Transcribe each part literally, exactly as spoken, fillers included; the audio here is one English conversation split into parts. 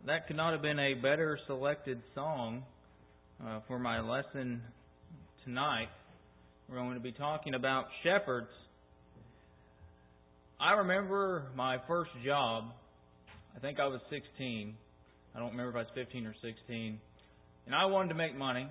that could not have been a better selected song uh, for my lesson tonight. We're going to be talking about shepherds. I remember my first job. I think I was sixteen. I don't remember if I was fifteen or sixteen. And I wanted to make money.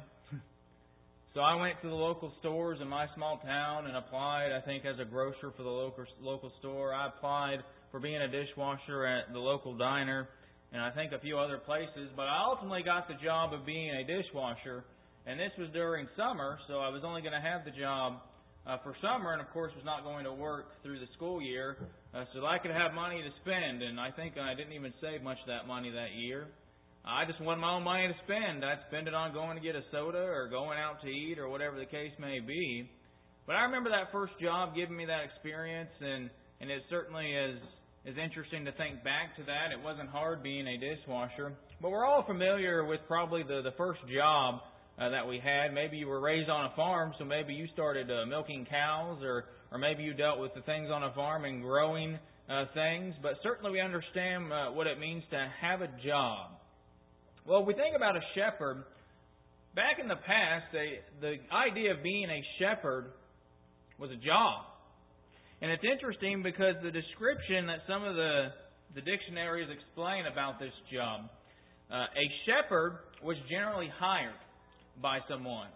So I went to the local stores in my small town and applied, I think, as a grocer for the local local store. I applied for being a dishwasher at the local diner and I think a few other places. But I ultimately got the job of being a dishwasher. And this was during summer, so I was only going to have the job uh, for summer, and of course was not going to work through the school year, uh, so that I could have money to spend. And I think I didn't even save much of that money that year. I just wanted my own money to spend. I'd spend it on going to get a soda or going out to eat or whatever the case may be. But I remember that first job giving me that experience, and, and it certainly is, is interesting to think back to that. It wasn't hard being a dishwasher. But we're all familiar with probably the, the first job uh, that we had. Maybe you were raised on a farm, so maybe you started uh, milking cows, or, or maybe you dealt with the things on a farm and growing uh, things. But certainly we understand uh, what it means to have a job. Well, if we think about a shepherd, back in the past, they, the idea of being a shepherd was a job. And it's interesting because the description that some of the, the dictionaries explain about this job, uh, a shepherd was generally hired by someone.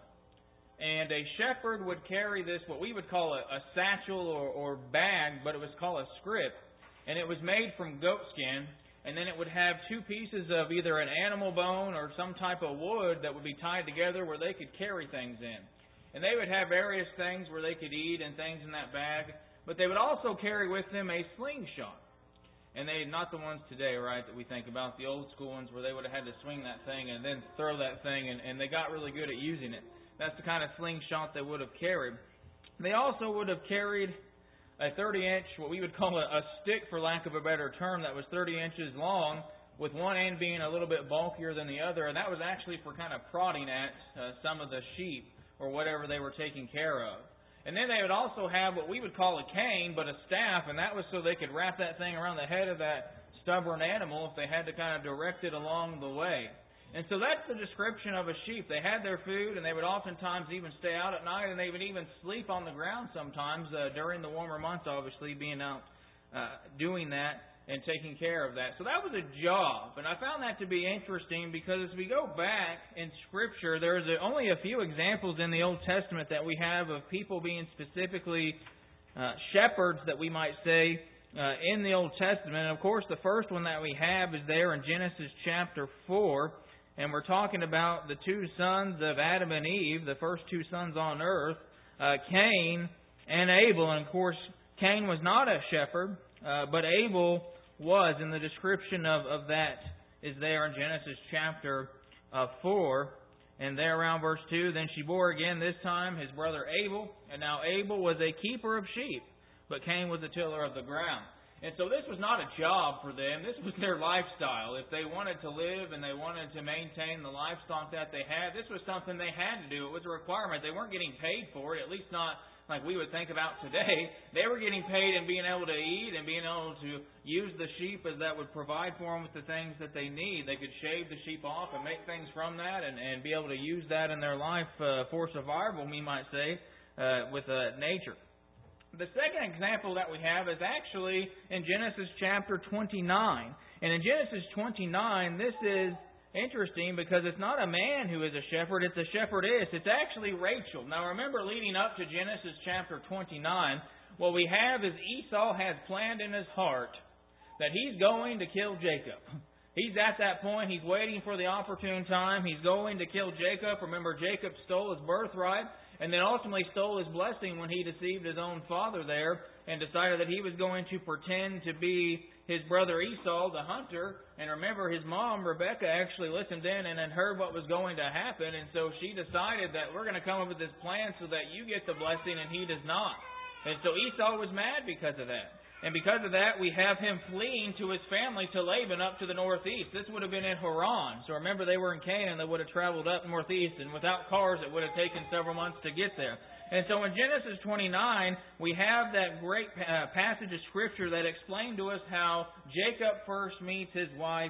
And a shepherd would carry this, what we would call a, a satchel or, or bag, but it was called a scrip. And it was made from goat skin. And then it would have two pieces of either an animal bone or some type of wood that would be tied together where they could carry things in. And they would have various things where they could eat and things in that bag. But they would also carry with them a slingshot. And they, not the ones today, right, that we think about, the old school ones where they would have had to swing that thing and then throw that thing, and, and they got really good at using it. That's the kind of slingshot they would have carried. They also would have carried a thirty inch, what we would call a, a stick, for lack of a better term, that was thirty inches long, with one end being a little bit bulkier than the other, and that was actually for kind of prodding at uh, some of the sheep or whatever they were taking care of. And then they would also have what we would call a cane, but a staff, and that was so they could wrap that thing around the head of that stubborn animal if they had to kind of direct it along the way. And so that's the description of a sheep. They had their food, and they would oftentimes even stay out at night, and they would even sleep on the ground sometimes uh, during the warmer months, obviously, being out uh, doing that and taking care of that. So that was a job. And I found that to be interesting because as we go back in Scripture, there's a, only a few examples in the Old Testament that we have of people being specifically uh, shepherds, that we might say, uh, in the Old Testament. And of course, the first one that we have is there in Genesis chapter four. And we're talking about the two sons of Adam and Eve, the first two sons on earth, uh, Cain and Abel. And of course, Cain was not a shepherd, uh, but Abel was. And the description of, of that is there in Genesis chapter uh, four. And there around verse two, then she bore again, this time his brother Abel. And now Abel was a keeper of sheep, but Cain was a tiller of the ground. And so this was not a job for them. This was their lifestyle. If they wanted to live and they wanted to maintain the livestock that they had, this was something they had to do. It was a requirement. They weren't getting paid for it, at least not like we would think about today. They were getting paid and being able to eat and being able to use the sheep as that would provide for them with the things that they need. They could shave the sheep off and make things from that and, and be able to use that in their life uh, for survival, we might say, uh, with uh, nature. The second example that we have is actually in Genesis chapter twenty-nine. And in Genesis twenty-nine, this is interesting because it's not a man who is a shepherd, it's a shepherdess. It's actually Rachel. Now remember, leading up to Genesis chapter twenty-nine, what we have is Esau has planned in his heart that he's going to kill Jacob. He's at that point. He's waiting for the opportune time. He's going to kill Jacob. Remember, Jacob stole his birthright and then ultimately stole his blessing when he deceived his own father there and decided that he was going to pretend to be his brother Esau, the hunter. And remember, his mom, Rebekah, actually listened in and had heard what was going to happen. And so she decided that we're going to come up with this plan so that you get the blessing and he does not. And so Esau was mad because of that. And because of that, we have him fleeing to his family to Laban up to the northeast. This would have been in Haran. So remember, they were in Canaan. They would have traveled up northeast. And without cars, it would have taken several months to get there. And so in Genesis twenty-nine, we have that great uh, passage of Scripture that explained to us how Jacob first meets his wife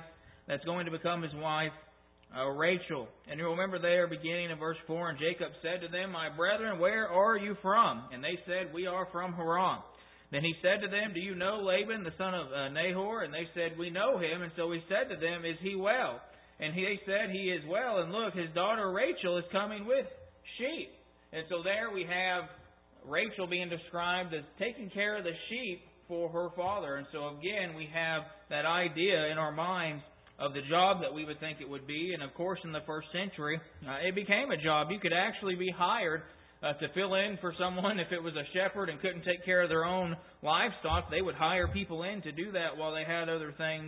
that's going to become his wife, uh, Rachel. And you'll remember there, beginning in verse four, and Jacob said to them, My brethren, where are you from? And they said, We are from Haran. Then he said to them, Do you know Laban, the son of uh, Nahor? And they said, We know him. And so he said to them, Is he well? And he said, He is well. And look, his daughter Rachel is coming with sheep. And so there we have Rachel being described as taking care of the sheep for her father. And so again, we have that idea in our minds of the job that we would think it would be. And of course, in the first century, uh, it became a job. You could actually be hired Uh, to fill in for someone. If it was a shepherd and couldn't take care of their own livestock, they would hire people in to do that while they had other things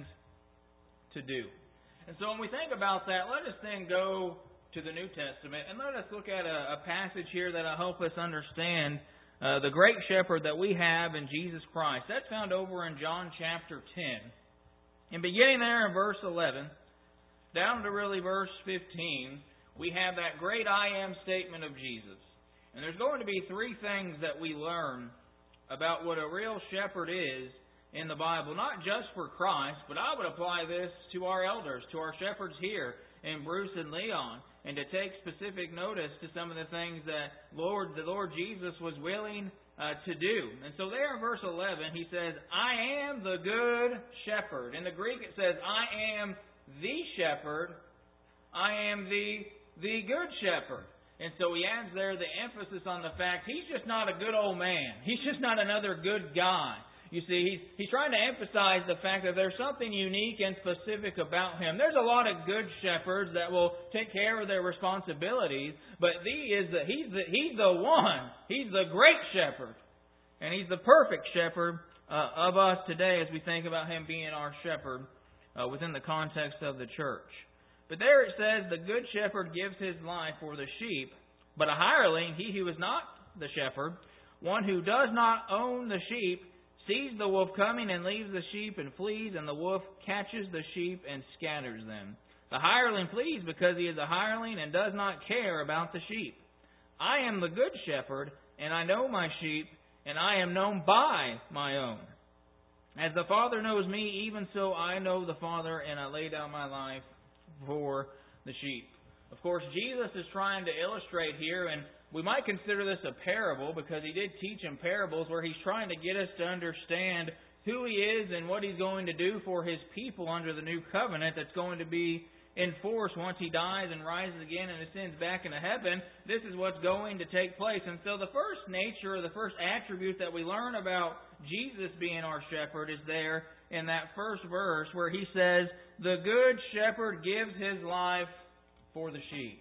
to do. And so when we think about that, let us then go to the New Testament and let us look at a, a passage here that will help us understand uh, the great shepherd that we have in Jesus Christ. That's found over in John chapter ten. And beginning there in verse eleven, down to really verse fifteen, we have that great I am statement of Jesus. And there's going to be three things that we learn about what a real shepherd is in the Bible. Not just for Christ, but I would apply this to our elders, to our shepherds here in Bruce and Leon, and to take specific notice to some of the things that Lord, the Lord Jesus was willing uh, to do. And so there in verse eleven, he says, I am the good shepherd. In the Greek it says, I am the shepherd. I am the, the good shepherd. And so he adds there the emphasis on the fact he's just not a good old man. He's just not another good guy. You see, he's, he's trying to emphasize the fact that there's something unique and specific about him. There's a lot of good shepherds that will take care of their responsibilities, but he is the, he's, the, he's the one. He's the great shepherd. And he's the perfect shepherd uh, of us today as we think about him being our shepherd uh, within the context of the church. But there it says, the good shepherd gives his life for the sheep, but a hireling, he who is not the shepherd, one who does not own the sheep, sees the wolf coming and leaves the sheep and flees, and the wolf catches the sheep and scatters them. The hireling flees because he is a hireling and does not care about the sheep. I am the good shepherd, and I know my sheep, and I am known by my own. As the Father knows me, even so I know the Father, and I lay down my life for the sheep. Of course, Jesus is trying to illustrate here, and we might consider this a parable because he did teach in parables where he's trying to get us to understand who he is and what he's going to do for his people under the new covenant that's going to be enforced once he dies and rises again and ascends back into heaven. This is what's going to take place. And so the first nature, or the first attribute that we learn about Jesus being our shepherd is there in that first verse where he says, the good shepherd gives his life for the sheep.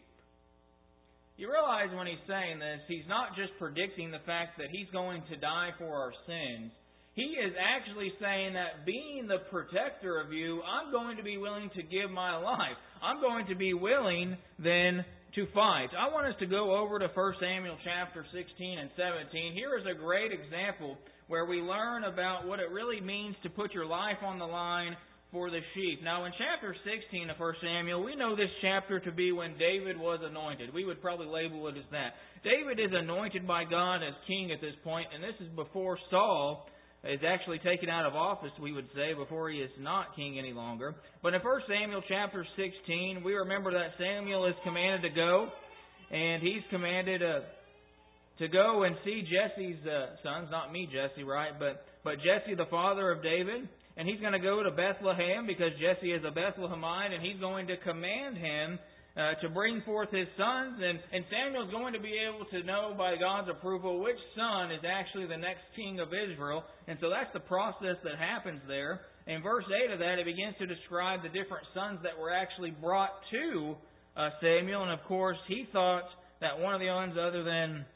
You realize when he's saying this, he's not just predicting the fact that he's going to die for our sins. He is actually saying that being the protector of you, I'm going to be willing to give my life. I'm going to be willing then to fight. I want us to go over to First Samuel chapter sixteen and seventeen. Here is a great example where we learn about what it really means to put your life on the line for the sheep. Now, in chapter sixteen of First Samuel, we know this chapter to be when David was anointed. We would probably label it as that. David is anointed by God as king at this point, and this is before Saul is actually taken out of office, we would say, before he is not king any longer. But in First Samuel chapter sixteen, we remember that Samuel is commanded to go, and he's commanded uh, to go and see Jesse's uh, sons, not me, Jesse, right, but, but Jesse, the father of David. And he's going to go to Bethlehem because Jesse is a Bethlehemite, and he's going to command him uh, to bring forth his sons. And, and Samuel's going to be able to know by God's approval which son is actually the next king of Israel. And so that's the process that happens there. In verse eight of that, it begins to describe the different sons that were actually brought to uh, Samuel. And of course, he thought that one of the ones other than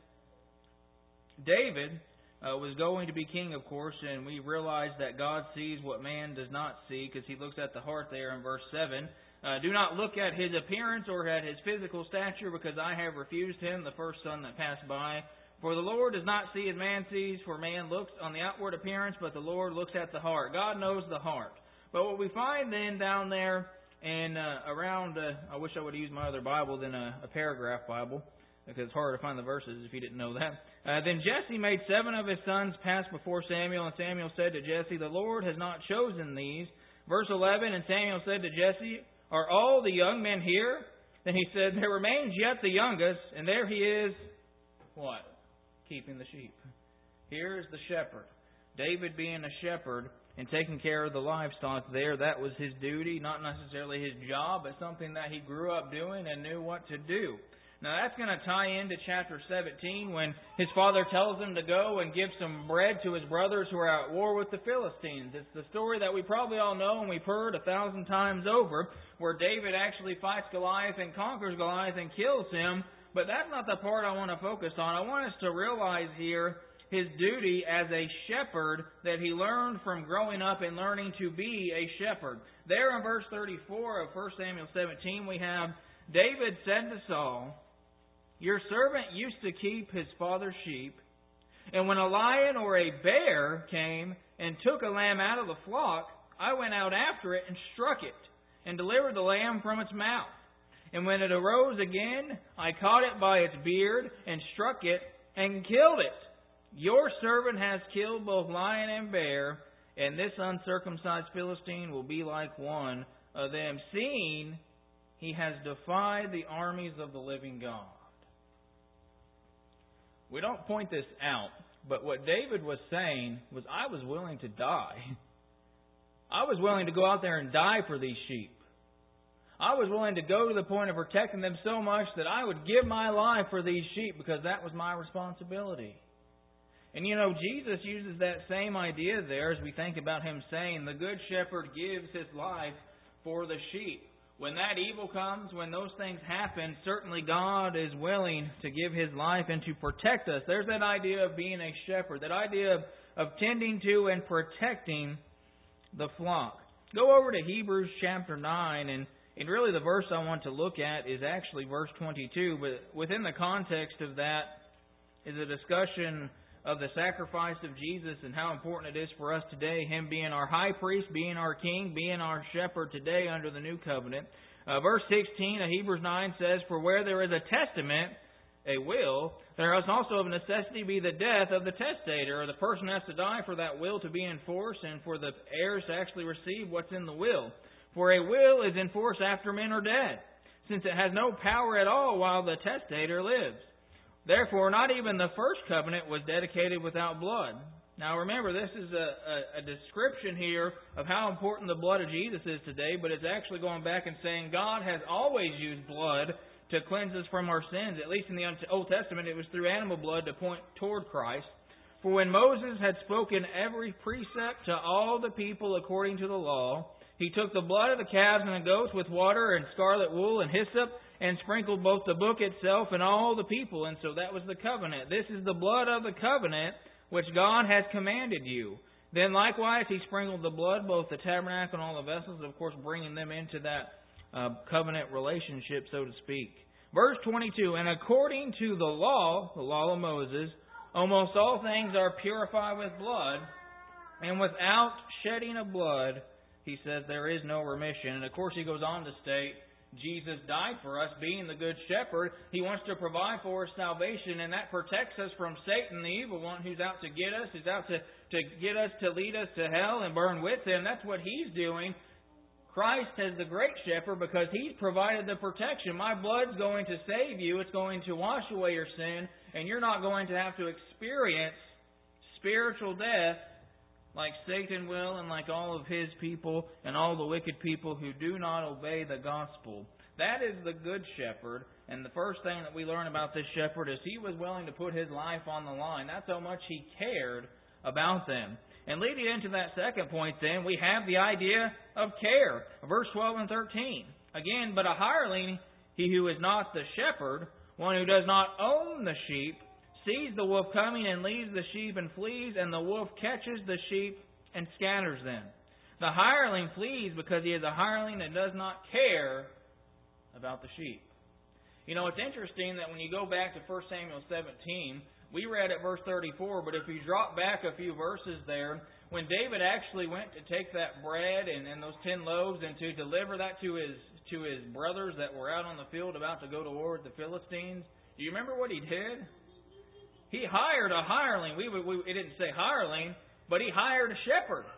David Uh, was going to be king, of course, and we realize that God sees what man does not see because he looks at the heart there in verse seven. Uh, Do not look at his appearance or at his physical stature, because I have refused him, the first son that passed by. For the Lord does not see as man sees, for man looks on the outward appearance, but the Lord looks at the heart. God knows the heart. But what we find then down there and uh, around, uh, I wish I would have used my other Bible than a, a paragraph Bible, because it's hard to find the verses if you didn't know that. Uh, then Jesse made seven of his sons pass before Samuel, and Samuel said to Jesse, the Lord has not chosen these, Verse eleven, and Samuel said to Jesse, are all the young men here? Then he said, there remains yet the youngest, and there he is, what? Keeping the sheep. Here is the shepherd. David being a shepherd and taking care of the livestock there, that was his duty, not necessarily his job, but something that he grew up doing and knew what to do. Now that's going to tie into chapter seventeen when his father tells him to go and give some bread to his brothers who are at war with the Philistines. It's the story that we probably all know and we've heard a thousand times over, where David actually fights Goliath and conquers Goliath and kills him. But that's not the part I want to focus on. I want us to realize here his duty as a shepherd that he learned from growing up and learning to be a shepherd. There in verse thirty-four of First Samuel seventeen we have, David said to Saul, your servant used to keep his father's sheep, and when a lion or a bear came and took a lamb out of the flock, I went out after it and struck it, and delivered the lamb from its mouth. And when it arose again, I caught it by its beard, and struck it, and killed it. Your servant has killed both lion and bear, and this uncircumcised Philistine will be like one of them, seeing he has defied the armies of the living God. We don't point this out, but what David was saying was, I was willing to die. I was willing to go out there and die for these sheep. I was willing to go to the point of protecting them so much that I would give my life for these sheep because that was my responsibility. And you know, Jesus uses that same idea there as we think about Him saying, the Good Shepherd gives His life for the sheep. When that evil comes, when those things happen, certainly God is willing to give His life and to protect us. There's that idea of being a shepherd, that idea of, of tending to and protecting the flock. Go over to Hebrews chapter nine, and, and really the verse I want to look at is actually verse twenty-two, but within the context of that is a discussion of the sacrifice of Jesus and how important it is for us today, Him being our high priest, being our king, being our shepherd today under the new covenant. Uh, verse sixteen of Hebrews nine says, for where there is a testament, a will, there must also of necessity be the death of the testator, or the person has to die for that will to be enforced and for the heirs to actually receive what's in the will. For a will is enforced after men are dead, since it has no power at all while the testator lives. Therefore, not even the first covenant was dedicated without blood. Now remember, this is a, a, a description here of how important the blood of Jesus is today, but it's actually going back and saying God has always used blood to cleanse us from our sins. At least in the Old Testament, it was through animal blood to point toward Christ. For when Moses had spoken every precept to all the people according to the law, he took the blood of the calves and the goats with water and scarlet wool and hyssop, and sprinkled both the book itself and all the people. And so that was the covenant. This is the blood of the covenant which God has commanded you. Then likewise he sprinkled the blood, both the tabernacle and all the vessels, of course bringing them into that uh, covenant relationship, so to speak. Verse twenty-two, and according to the law, the law of Moses, almost all things are purified with blood, and without shedding of blood, he says there is no remission. And of course he goes on to state, Jesus died for us, being the Good Shepherd. He wants to provide for us salvation, and that protects us from Satan, the evil one, who's out to get us, who's out to, to get us to lead us to hell and burn with him. That's what he's doing. Christ is the great shepherd because he's provided the protection. My blood's going to save you. It's going to wash away your sin, and you're not going to have to experience spiritual death like Satan will and like all of his people and all the wicked people who do not obey the gospel. That is the Good Shepherd. And the first thing that we learn about this shepherd is he was willing to put his life on the line. That's how much he cared about them. And leading into that second point then, we have the idea of care. Verse twelve and thirteen. Again, but a hireling, he who is not the shepherd, one who does not own the sheep, sees the wolf coming and leaves the sheep and flees, and the wolf catches the sheep and scatters them. The hireling flees because he is a hireling that does not care about the sheep. You know, it's interesting that when you go back to First Samuel seventeen, we read at verse thirty-four, but if you drop back a few verses there, when David actually went to take that bread and, and those ten loaves and to deliver that to his to his brothers that were out on the field about to go to war with the Philistines, do you remember what he did? He hired a hireling. We, we It didn't say hireling, but he hired a shepherd.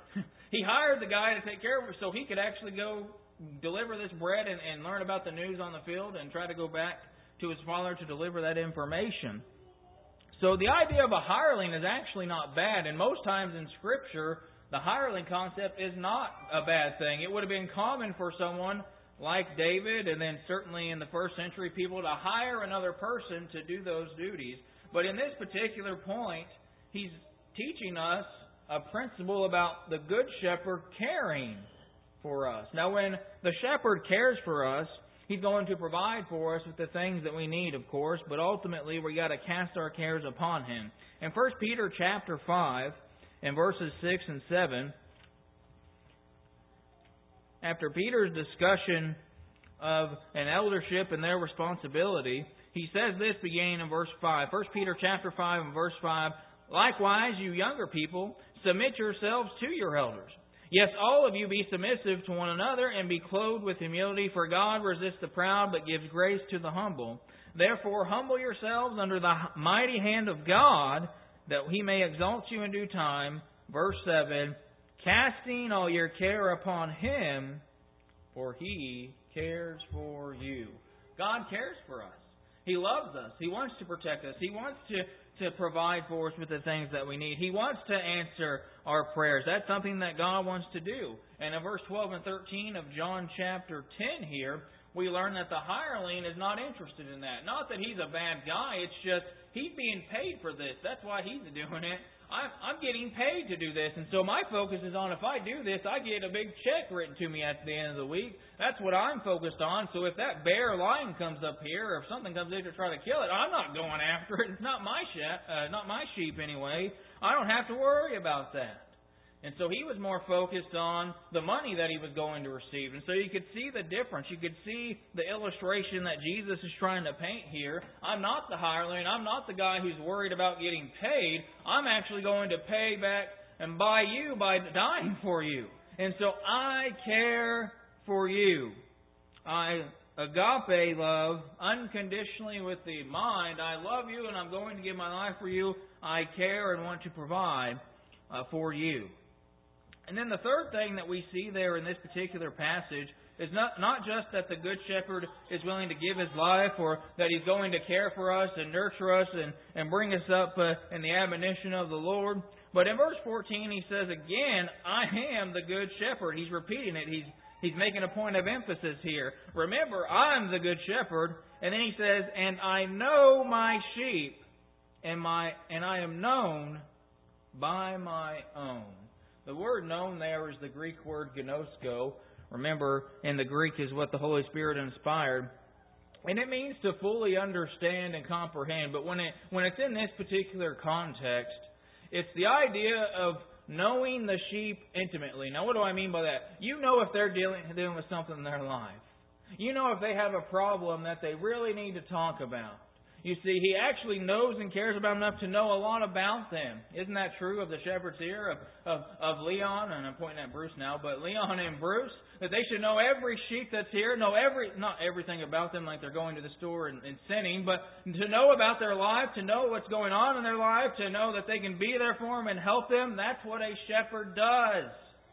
He hired the guy to take care of it so he could actually go deliver this bread and, and learn about the news on the field and try to go back to his father to deliver that information. So the idea of a hireling is actually not bad, and most times in Scripture, the hireling concept is not a bad thing. It would have been common for someone like David, and then certainly in the first century, people to hire another person to do those duties. But in this particular point, he's teaching us a principle about the good shepherd caring for us. Now, when the shepherd cares for us, he's going to provide for us with the things that we need, of course, but ultimately we got to cast our cares upon him. In First Peter chapter five, in verses six and seven, after Peter's discussion of an eldership and their responsibility, he says this beginning in verse five. First Peter chapter five and verse five, "Likewise, you younger people, submit yourselves to your elders. Yes, all of you be submissive to one another and be clothed with humility, for God resists the proud but gives grace to the humble. Therefore, humble yourselves under the mighty hand of God, that He may exalt you in due time." Verse seven, "Casting all your care upon Him, for He cares for you." God cares for us. He loves us. He wants to protect us. He wants to to provide for us with the things that we need. He wants to answer our prayers. That's something that God wants to do. And in verse twelve and thirteen of John chapter ten here, we learn that the hireling is not interested in that. Not that he's a bad guy. It's just he's being paid for this. That's why he's doing it. I'm, I'm getting paid to do this. And so my focus is on, if I do this, I get a big check written to me at the end of the week. That's what I'm focused on. So if that bear lion comes up here, or if something comes in to try to kill it, I'm not going after it. It's not my sheep, uh, not my sheep anyway. I don't have to worry about that. And so he was more focused on the money that he was going to receive. And so you could see the difference. You could see the illustration that Jesus is trying to paint here. I'm not the hireling. I'm not the guy who's worried about getting paid. I'm actually going to pay back and buy you by dying for you. And so I care for you. I agape love unconditionally with the mind. I love you and I'm going to give my life for you. I care and want to provide uh, for you. And then the third thing that we see there in this particular passage is not, not just that the Good Shepherd is willing to give His life, or that He's going to care for us and nurture us and, and bring us up uh, in the admonition of the Lord. But in verse fourteen, He says again, "I am the Good Shepherd." He's repeating it. He's, he's making a point of emphasis here. Remember, I'm the Good Shepherd. And then He says, "And I know my sheep, and, my, and I am known by my own." The word known there is the Greek word gnosko. Remember, in the Greek is what the Holy Spirit inspired. And it means to fully understand and comprehend. But when it when it's in this particular context, it's the idea of knowing the sheep intimately. Now, what do I mean by that? You know if they're dealing, dealing with something in their life. You know if they have a problem that they really need to talk about. You see, He actually knows and cares about enough to know a lot about them. Isn't that true of the shepherds here, of, of, of Leon, and I'm pointing at Bruce now, but Leon and Bruce, that they should know every sheep that's here, know every, not everything about them like they're going to the store and, and sinning, but to know about their life, to know what's going on in their life, to know that they can be there for them and help them. That's what a shepherd does.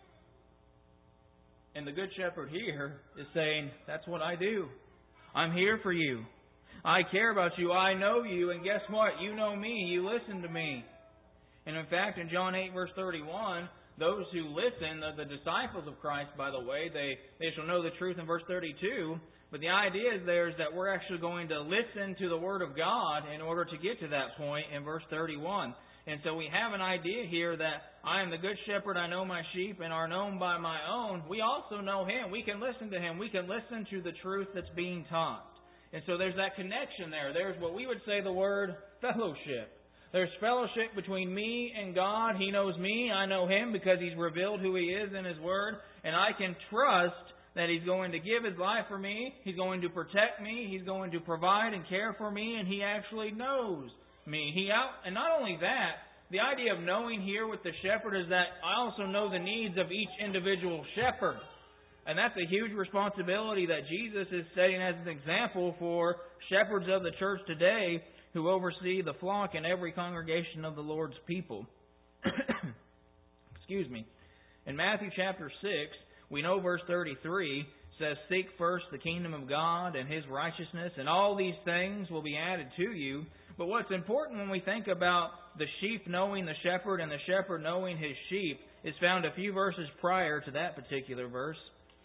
And the Good Shepherd here is saying, that's what I do. I'm here for you. I care about you. I know you. And guess what? You know me. You listen to me. And in fact, in John eight, verse thirty-one, those who listen, the, the disciples of Christ, by the way, they, they shall know the truth in verse thirty-two. But the idea is there is that we're actually going to listen to the Word of God in order to get to that point in verse thirty-one. And so we have an idea here that I am the Good Shepherd, I know my sheep, and are known by my own. We also know Him. We can listen to Him. We can listen to the truth that's being taught. And so there's that connection there. There's what we would say the word fellowship. There's fellowship between me and God. He knows me. I know Him because He's revealed who He is in His Word. And I can trust that He's going to give His life for me. He's going to protect me. He's going to provide and care for me. And He actually knows me. He out, and not only that, the idea of knowing here with the shepherd is that I also know the needs of each individual shepherd. And that's a huge responsibility that Jesus is setting as an example for shepherds of the church today who oversee the flock in every congregation of the Lord's people. Excuse me. In Matthew chapter six, we know verse thirty-three says, "Seek first the kingdom of God and His righteousness, and all these things will be added to you." But what's important when we think about the sheep knowing the shepherd and the shepherd knowing his sheep is found a few verses prior to that particular verse.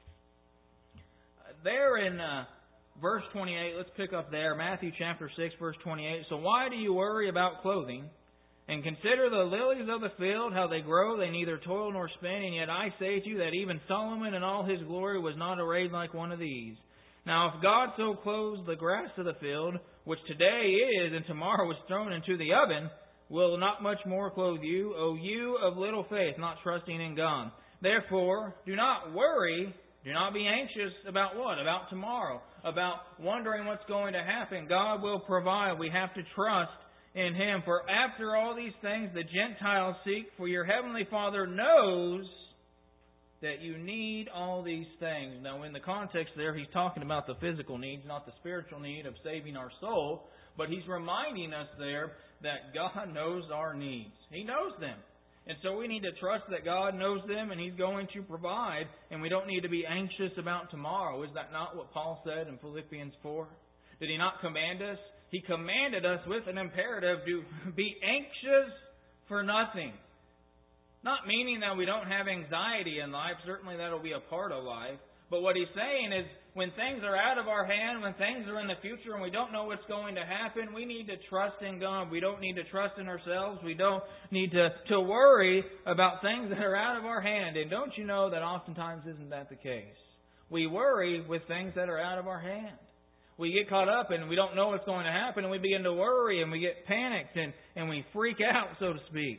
There in uh, verse twenty-eight, let's pick up there, Matthew chapter six, verse twenty-eight. "So why do you worry about clothing? And consider the lilies of the field, how they grow, they neither toil nor spin, and yet I say to you that even Solomon in all his glory was not arrayed like one of these. Now if God so clothes the grass of the field, which today is and tomorrow is thrown into the oven, will not much more clothe you, O you of little faith, not trusting in God? Therefore, do not worry, do not be anxious about what? About tomorrow, about wondering what's going to happen. God will provide. We have to trust in Him. For after all these things the Gentiles seek, for your heavenly Father knows that you need all these things." Now in the context there, He's talking about the physical needs, not the spiritual need of saving our soul. But He's reminding us there that God knows our needs. He knows them. And so we need to trust that God knows them and He's going to provide. And we don't need to be anxious about tomorrow. Is that not what Paul said in Philippians four? Did he not command us? He commanded us with an imperative to be anxious for nothing. Not meaning that we don't have anxiety in life. Certainly that will be a part of life. But what he's saying is when things are out of our hand, when things are in the future and we don't know what's going to happen, we need to trust in God. We don't need to trust in ourselves. We don't need to, to worry about things that are out of our hand. And don't you know that oftentimes isn't that the case? We worry with things that are out of our hand. We get caught up and we don't know what's going to happen and we begin to worry and we get panicked and, and we freak out, so to speak.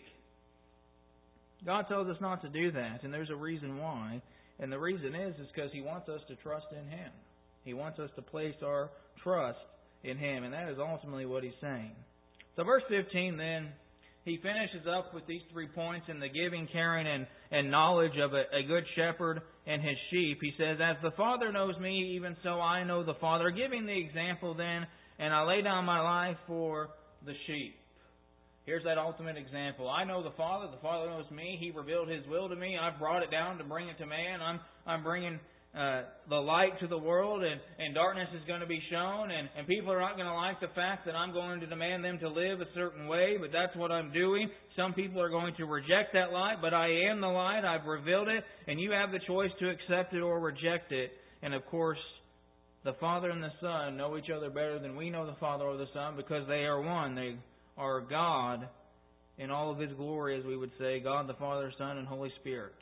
God tells us not to do that, and there's a reason why. And the reason is is because He wants us to trust in Him. He wants us to place our trust in Him, and that is ultimately what He's saying. So verse fifteen then, he finishes up with these three points in the giving, caring, and, and knowledge of a, a good shepherd and his sheep. He says, "As the Father knows me, even so I know the Father." Giving the example then, "And I lay down my life for the sheep." Here's that ultimate example. I know the Father. The Father knows me. He revealed His will to me. I've brought it down to bring it to man. I'm I'm bringing uh, the light to the world, and, and darkness is going to be shown. And, and people are not going to like the fact that I'm going to demand them to live a certain way, but that's what I'm doing. Some people are going to reject that light, but I am the light. I've revealed it, and you have the choice to accept it or reject it. And of course, the Father and the Son know each other better than we know the Father or the Son because they are one. They are God in all of His glory, as we would say, God the Father, Son, and Holy Spirit.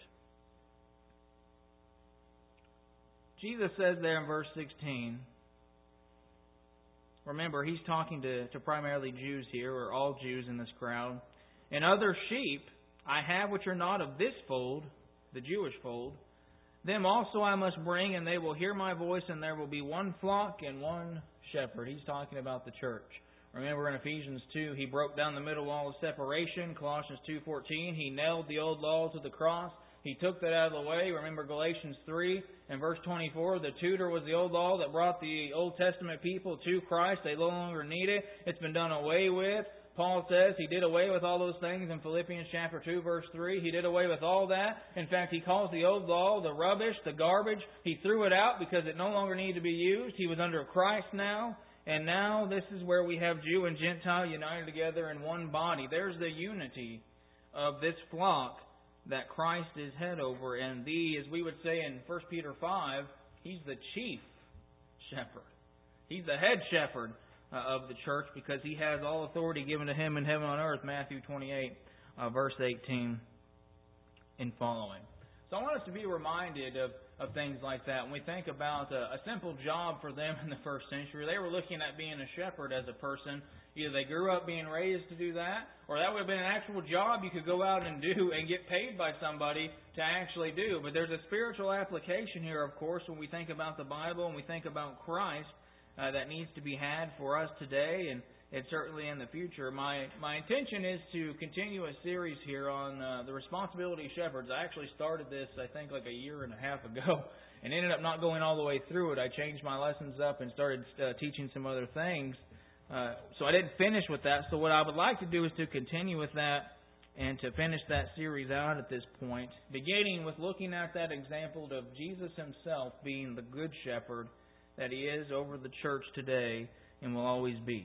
Jesus says there in verse sixteen, remember, He's talking to, to primarily Jews here, or all Jews in this crowd. "And other sheep I have which are not of this fold," the Jewish fold, "them also I must bring, and they will hear my voice, and there will be one flock and one shepherd." He's talking about the church. Remember in Ephesians two, He broke down the middle wall of separation. Colossians two fourteen, He nailed the old law to the cross. He took that out of the way. Remember Galatians three and verse twenty-four, the tutor was the old law that brought the Old Testament people to Christ. They no longer need it. It's been done away with. Paul says He did away with all those things in Philippians chapter two, verse three. He did away with all that. In fact, he calls the old law the rubbish, the garbage. He threw it out because it no longer needed to be used. He was under Christ now. And now this is where we have Jew and Gentile united together in one body. There's the unity of this flock that Christ is head over. And the, as we would say in First Peter five, He's the chief shepherd. He's the head shepherd uh, of the church because He has all authority given to Him in heaven and on earth. Matthew twenty-eight, uh, verse eighteen and following. So I want us to be reminded of, of things like that. When we think about a, a simple job for them in the first century, they were looking at being a shepherd as a person. Either they grew up being raised to do that, or that would have been an actual job you could go out and do and get paid by somebody to actually do. But there's a spiritual application here, of course, when we think about the Bible and we think about Christ uh, that needs to be had for us today and and certainly in the future. My my intention is to continue a series here on uh, the responsibility of shepherds. I actually started this, I think, like a year and a half ago, and ended up not going all the way through it. I changed my lessons up and started uh, teaching some other things. Uh, so I didn't finish with that. So what I would like to do is to continue with that and to finish that series out at this point, beginning with looking at that example of Jesus Himself being the Good Shepherd that He is over the church today and will always be.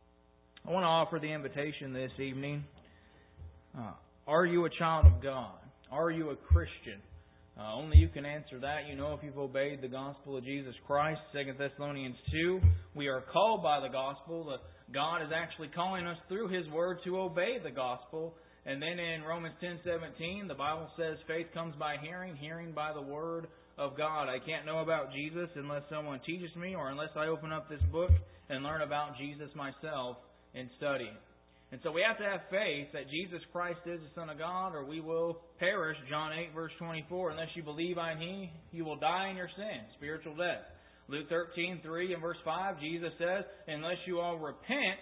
I want to offer the invitation this evening. Uh, are you a child of God? Are you a Christian? Uh, only you can answer that. You know if you've obeyed the gospel of Jesus Christ. Second Thessalonians two, we are called by the gospel. The, God is actually calling us through His Word to obey the gospel. And then in Romans ten seventeen, the Bible says faith comes by hearing, hearing by the Word of God. I can't know about Jesus unless someone teaches me or unless I open up this book and learn about Jesus myself and study. And so we have to have faith that Jesus Christ is the Son of God, or we will perish. John eight, verse twenty-four, unless you believe on Him, you will die in your sins, spiritual death. Luke thirteen, three and verse five, Jesus says, unless you all repent,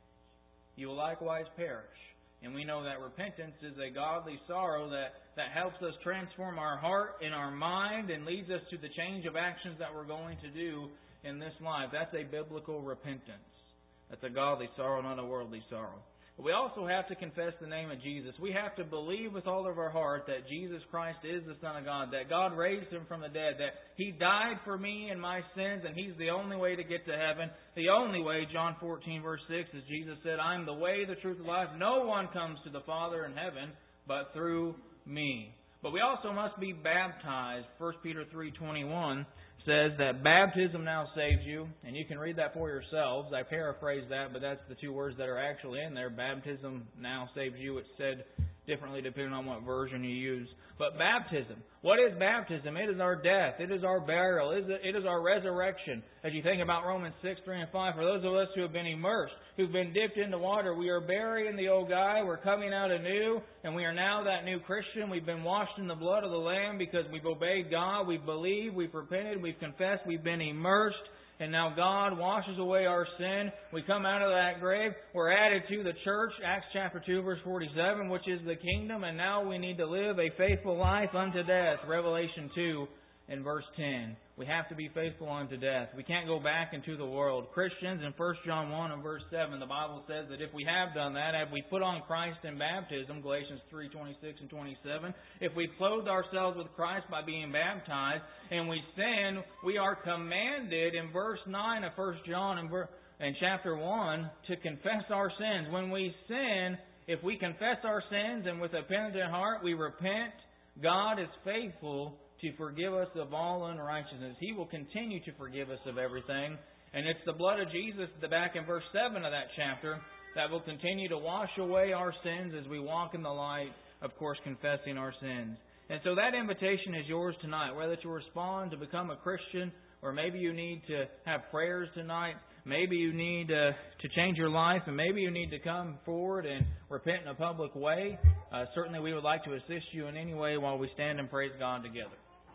you will likewise perish. And we know that repentance is a godly sorrow that, that helps us transform our heart and our mind and leads us to the change of actions that we're going to do in this life. That's a biblical repentance. That's a godly sorrow, not a worldly sorrow. But we also have to confess the name of Jesus. We have to believe with all of our heart that Jesus Christ is the Son of God, that God raised Him from the dead, that He died for me and my sins, and He's the only way to get to heaven. The only way, John fourteen, verse six, as Jesus said, I am the way, the truth, and life. No one comes to the Father in heaven but through me. But we also must be baptized. First Peter three twenty-one says that baptism now saves you, and you can read that for yourselves. I paraphrase that, but that's the two words that are actually in there. Baptism now saves you. It's said differently depending on what version you use. But baptism, what is baptism? It is our death. It is our burial. It is, it is our resurrection. As you think about Romans six, three and five, for those of us who have been immersed, who've been dipped into water, we are burying the old guy. We're coming out anew, and we are now that new Christian. We've been washed in the blood of the Lamb because we've obeyed God. We've believed. We've repented. We've confessed. We've been immersed. And now God washes away our sin. We come out of that grave. We're added to the church, Acts chapter two, verse forty-seven, which is the kingdom. And now we need to live a faithful life unto death, Revelation two and verse ten. We have to be faithful unto death. We can't go back into the world. Christians, in First John one and verse seven, the Bible says that if we have done that, have we put on Christ in baptism, Galatians three, twenty-six and twenty-seven, if we clothe ourselves with Christ by being baptized, and we sin, we are commanded in verse nine of First John and, ver- and chapter one to confess our sins. When we sin, if we confess our sins and with a penitent heart we repent, God is faithful to forgive us of all unrighteousness. He will continue to forgive us of everything. And it's the blood of Jesus, the back in verse seven of that chapter, that will continue to wash away our sins as we walk in the light, of course, confessing our sins. And so that invitation is yours tonight, whether to respond to become a Christian, or maybe you need to have prayers tonight. Maybe you need uh, to change your life, and maybe you need to come forward and repent in a public way. Uh, certainly we would like to assist you in any way while we stand and praise God together.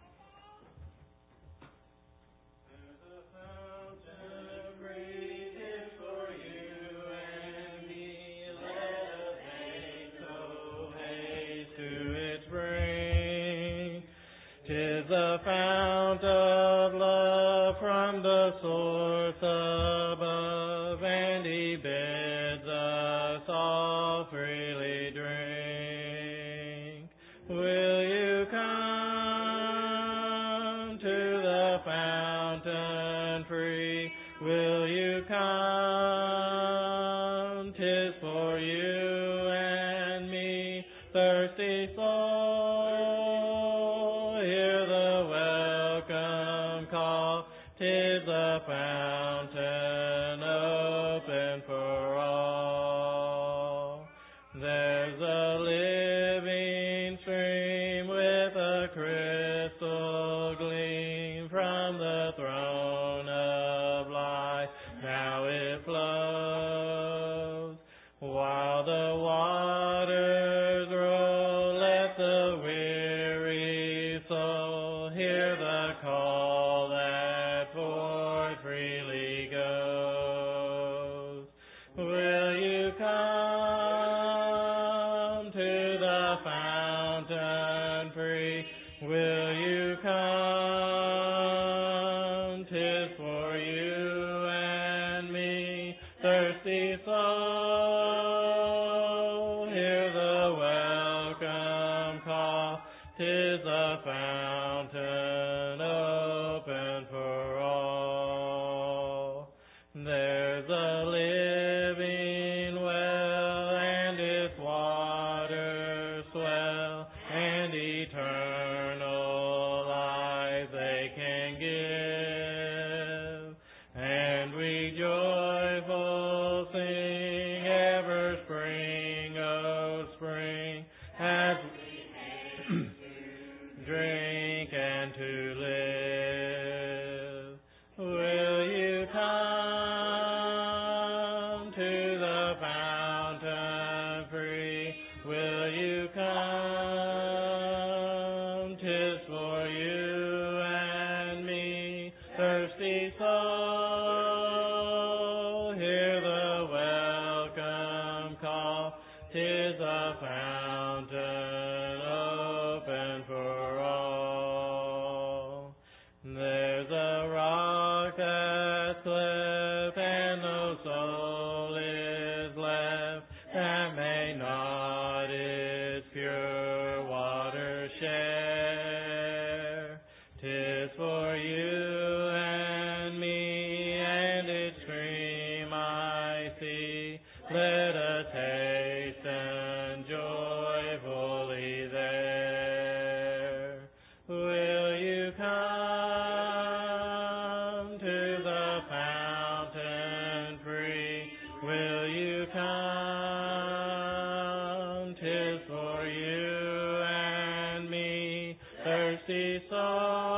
The fount of love from the source above, and He bids us all freely drink. Will you come to the fountain free? Will you come? 'Tis for you and me, thirsty soul. The fountain open for all. There's a living stream with a crystal gleam from the throne of life. Now it flows while the waters roll. Let the weary soul hear the call that forth freely goes. Will you come to the fountain free? Will you come? 'Tis for you and me, thirsty soul. Hear the well. 'tis a fountain open for all. There's a living well, and its waters swell, and eternal life they can give. And we joyful sing, ever spring, oh spring, as we drink and to live. Will you come to the fountain free? Will you come? 'Tis for you and me, thirsty soul. Hear the welcome call. 'Tis a fountain open for all. There's a rock that's cleft, and no soul is left that may not its pure water share. 'Tis for you and me, and its stream I see. Let us hasten joyfully there. Will you come to the fountain free? Will you come? 'Tis for you and me, thirsty soul.